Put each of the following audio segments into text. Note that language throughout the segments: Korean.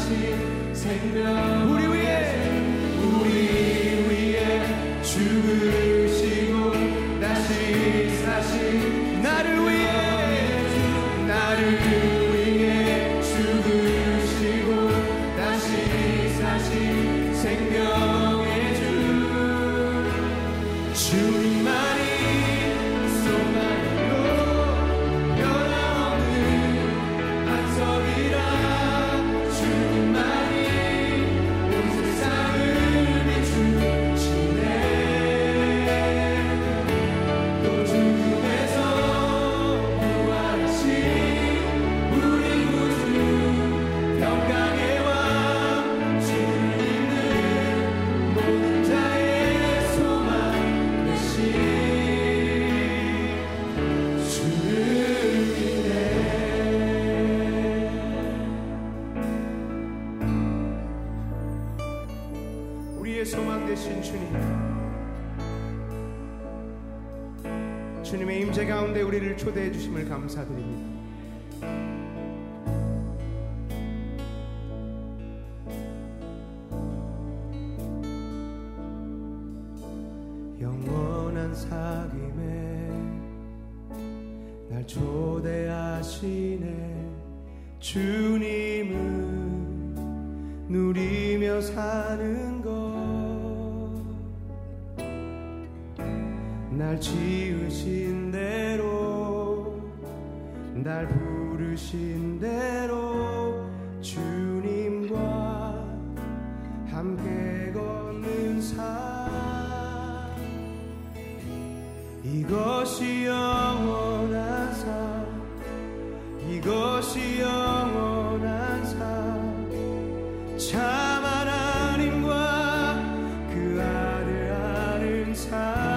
사신 생명 우리 위해 죽으시고 다시 사신 나를 위해 죽으시고 다시 사신 생명의 주 주님만이 소망이요 변함없는 반석이라 주님만이 온 세상을 비추시네 또 죽음에서 부활하신 우리 구주 평강의 왕 주님은 모든 자의 소망 되신 주를 믿네 우리의 소망 되신 주님 주님의 임재 가운데 우리를 초대해 주심을 감사드립니다. 영원한 사귐에 날 초대하시네 주님은 누리며 사는 것 날 지으신 대로 날 부르신 대로 주님과 함께 걷는 삶 이것이 영원한 삶 이것이 영원한 삶 참 하나님과 그 아들 아는 삶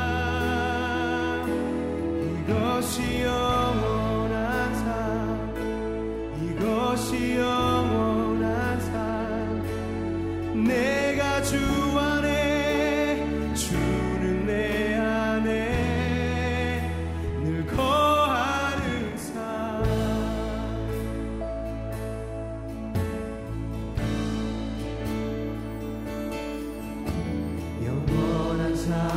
이것이 영원한 삶 이것이 영원한 삶 내가 주 안에 주는 내 안에 늘 거하는 삶 영원한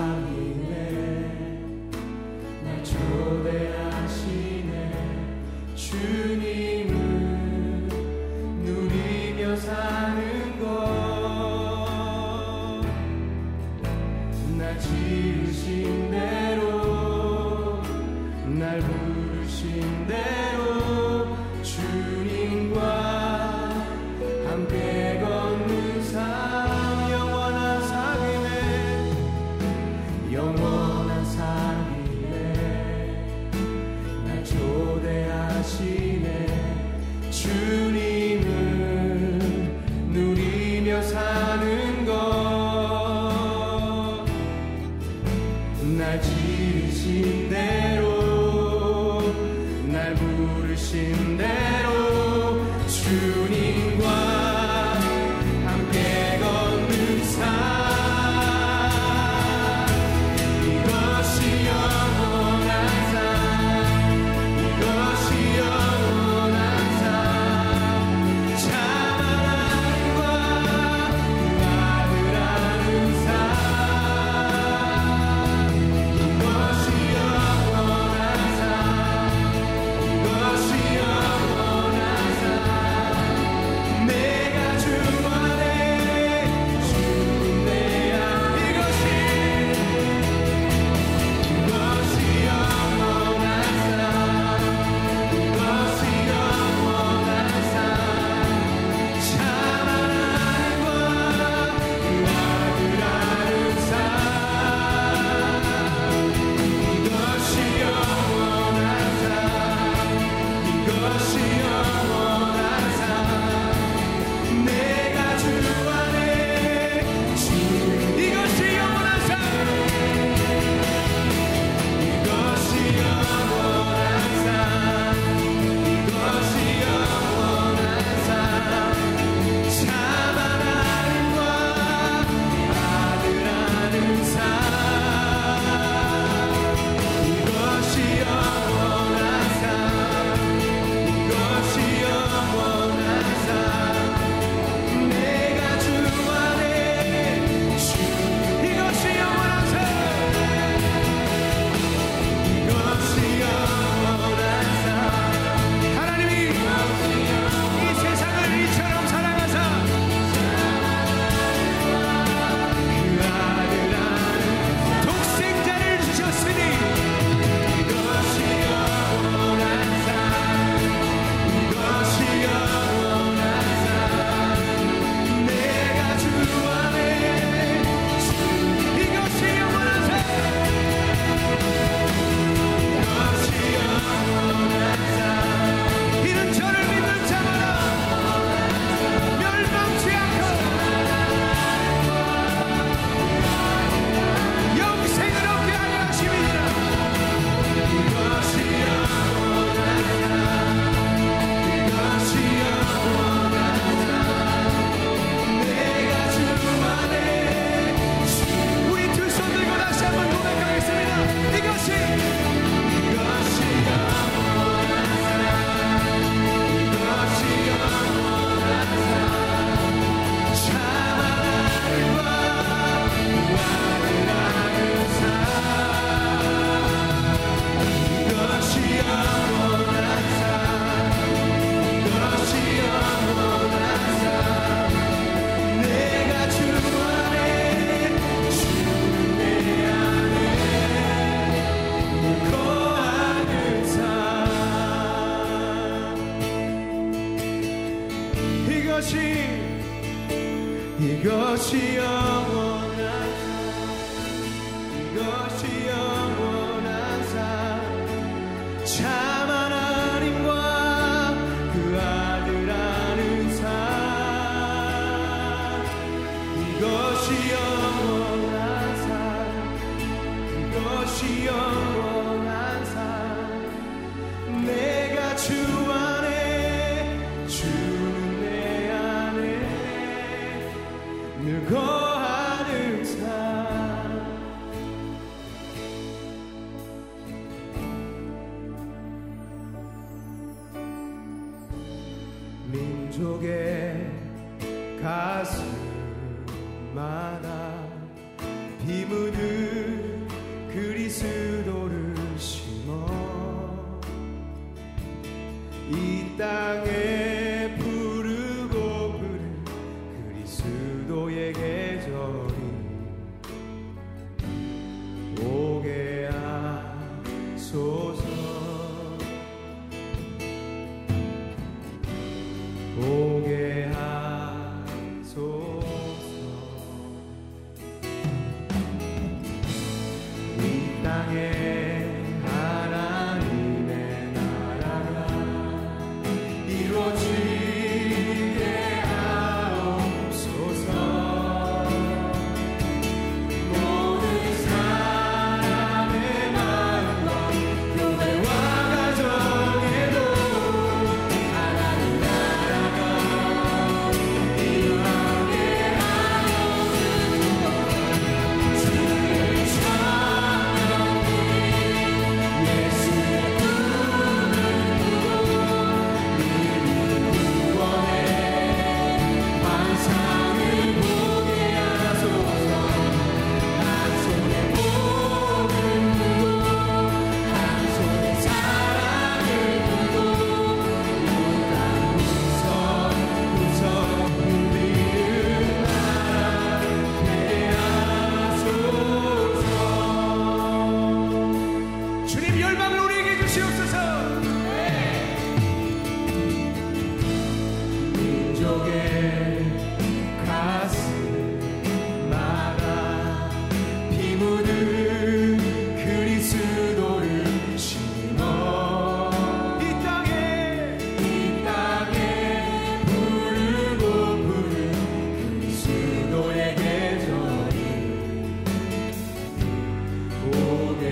삶이네 날 초대하시네 주님은 누리며 사는 것 날 지으신 대로 날 부르신 대로 주님과 함께 걷는 삶 영원한 삶이네 영원한 삶이네 날 초대하시네 주님은 누리며 사는 것 날 지으신 대로 날 부르신 대로 주님과 함께 걷는 삶 이것이 영원한 삶 이것이 영원한 삶 이것이 영원한 삶, 이것이 영원한 삶, 참 하나님과 그 아들 아는 삶, 이것이 영원한 삶, 이것이 영원한 삶. 내가 주 안에, 주는 내 안에 늘 거하는 삶. 민족의 가슴마다 비 묻은 그리스도를 심어 이 땅에 부르고 부른 그리스도의 계절이 오게 하소서, 오게 하소서. 이 땅에 하나님의 나라가 이루어지게 하옵소서. 모든 사람의 마음과 교회와 가정에도 하나님 나라가 임하게 하옵소서. 주의 천국이 예수의 꿈을 구원의 환상을 보게 하소서. 한 손에 복을 들고 한 손에 사랑을 들고 구석구석 누리는 나라 되게 하소서. 주님 열방을 우리에게 주시옵소서. 민족의 가슴마다 비 묻은 그리스도를 심어 이 땅에 부르고 부른 그리스도의 계절이 오게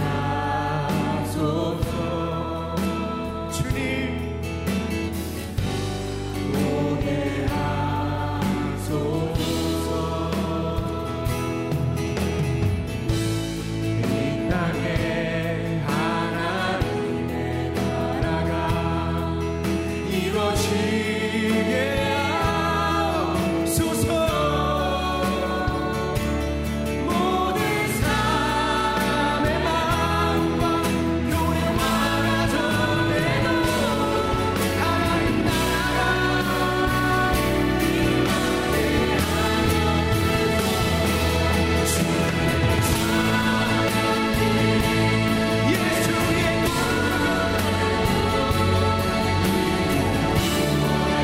하소서. 주님 오게 하소서. 이 땅에 하나님의 나라가 이루어지게 하옵소서. 모든 사람의 마음과 교회와 가정에도 하나님 나라가 임하게 하옵소서. 예수의 꿈을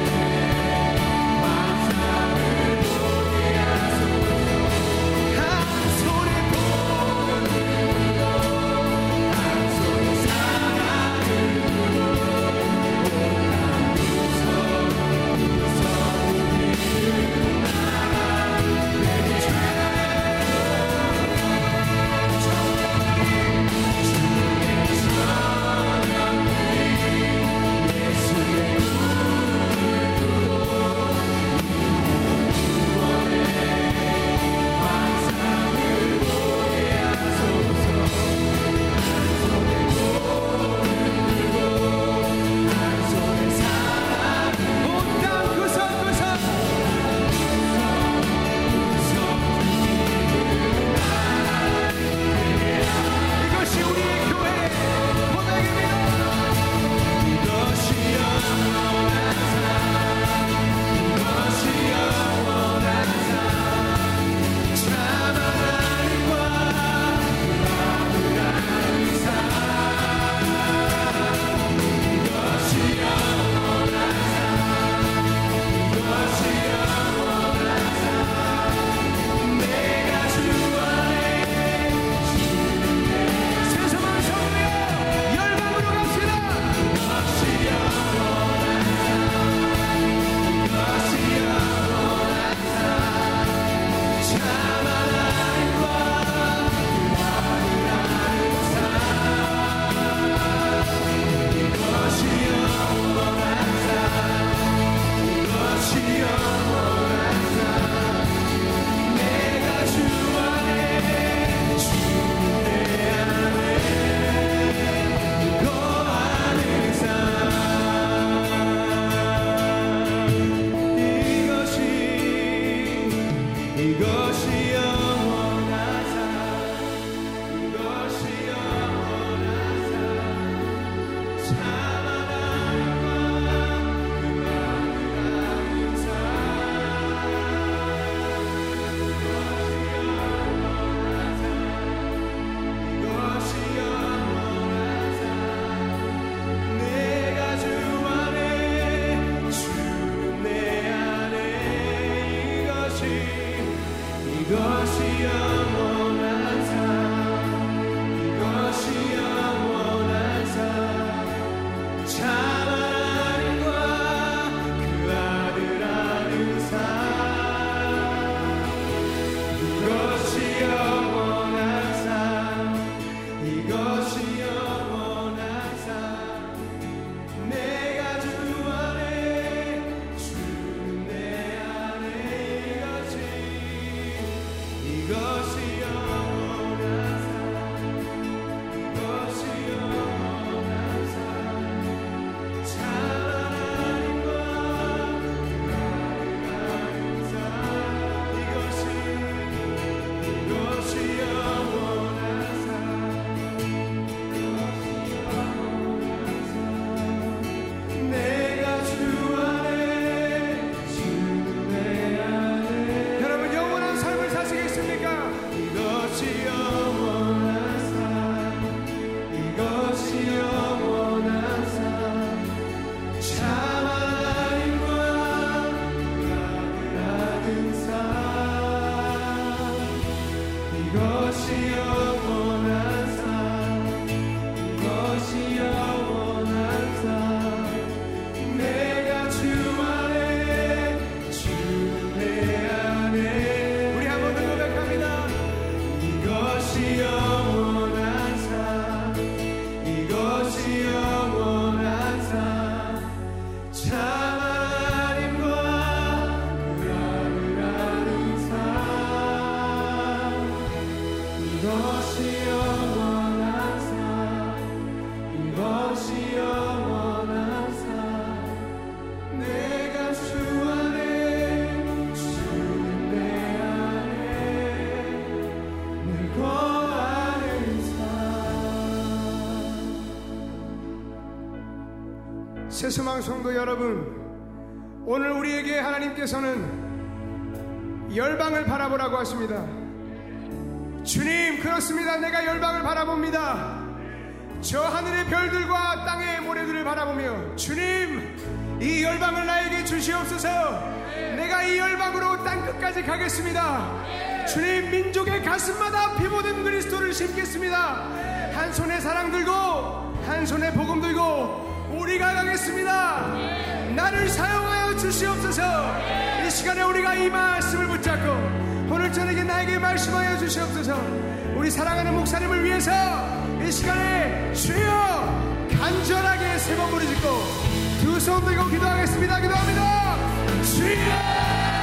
새소망 성도 여러분, 오늘 우리에게 하나님께서는 열방을 바라보라고 하십니다. 주님, 그렇습니다. 내가 열방을 바라봅니다. 저 하늘의 별들과 땅의 모래들을 바라보며, 주님, 이 열방을 나에게 주시옵소서. 내가 이 열방으로 땅끝까지 가겠습니다. 주님, 민족의 가슴마다 피 묻은 그리스도를 심겠습니다. 한 손에 사랑 들고 한 손에 복음 들고 우리가 가겠습니다. 나를 사용하여 주시옵소서. 이 시간에 우리가 이 말씀을 붙잡고 오늘 저녁에 나에게 말씀하여 주시옵소서. 우리 사랑하는 목사님을 위해서 이 시간에 주여 간절하게 세 번 부르짖고 두 손 들고 기도하겠습니다. 기도합니다. 주여,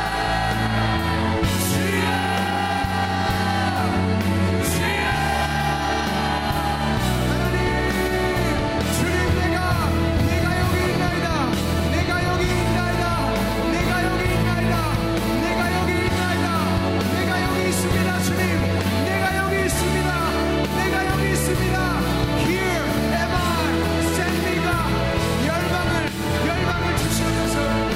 열방을 주시옵소서.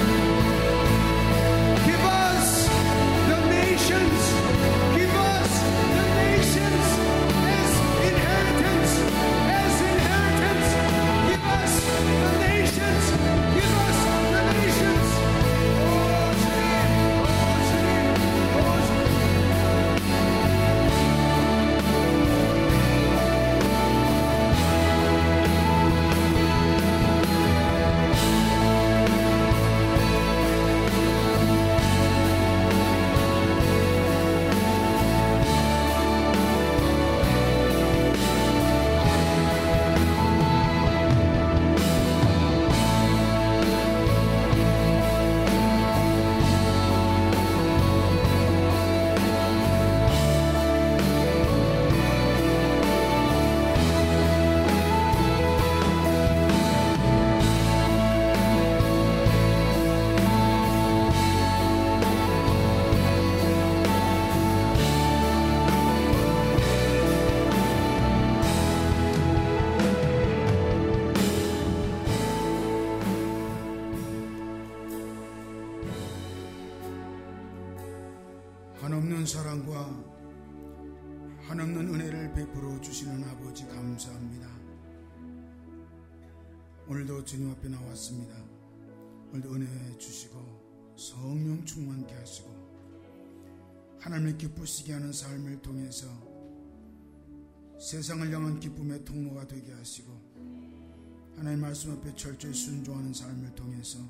한없는 사랑과 한없는 은혜를 베풀어 주시는 아버지 감사합니다. 오늘도 주님 앞에 나왔습니다. 오늘도 은혜 주시고 성령 충만케 하시고 하나님을 기쁘시게 하는 삶을 통해서 세상을 향한 기쁨의 통로가 되게 하시고 하나님 말씀 앞에 철저히 순종하는 삶을 통해서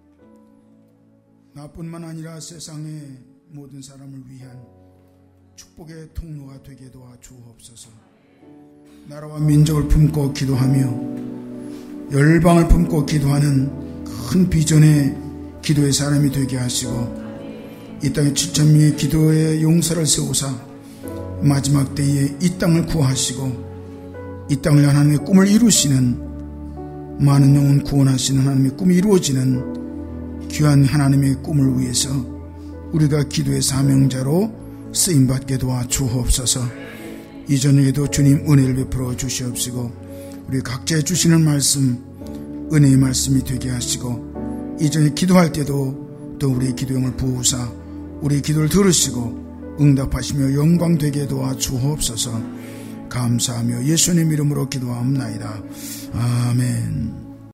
나뿐만 아니라 세상의 모든 사람을 위한 축복의 통로가 되게 도와 주옵소서. 나라와 민족을 품고 기도하며 열방을 품고 기도하는 큰 비전의 기도의 사람이 되게 하시고 이 땅에 7,000명의 기도의 용사를 세우사 마지막 때에 이 땅을 구하시고 이 땅을 하나님의 꿈을 이루시는 많은 영혼 구원하시는 하나님의 꿈이 이루어지는 귀한 하나님의 꿈을 위해서 우리가 기도의 사명자로 쓰임받게 도와 주옵소서. 이 저녁에도 주님 은혜를 베풀어 주시옵시고 우리 각자에 주시는 말씀 은혜의 말씀이 되게 하시고 이전에 기도할 때도 또 우리의 기도형을 부으사 우리의 기도를 들으시고 응답하시며 영광 되게 도와 주옵소서. 감사하며 예수님 이름으로 기도하옵나이다. 아멘.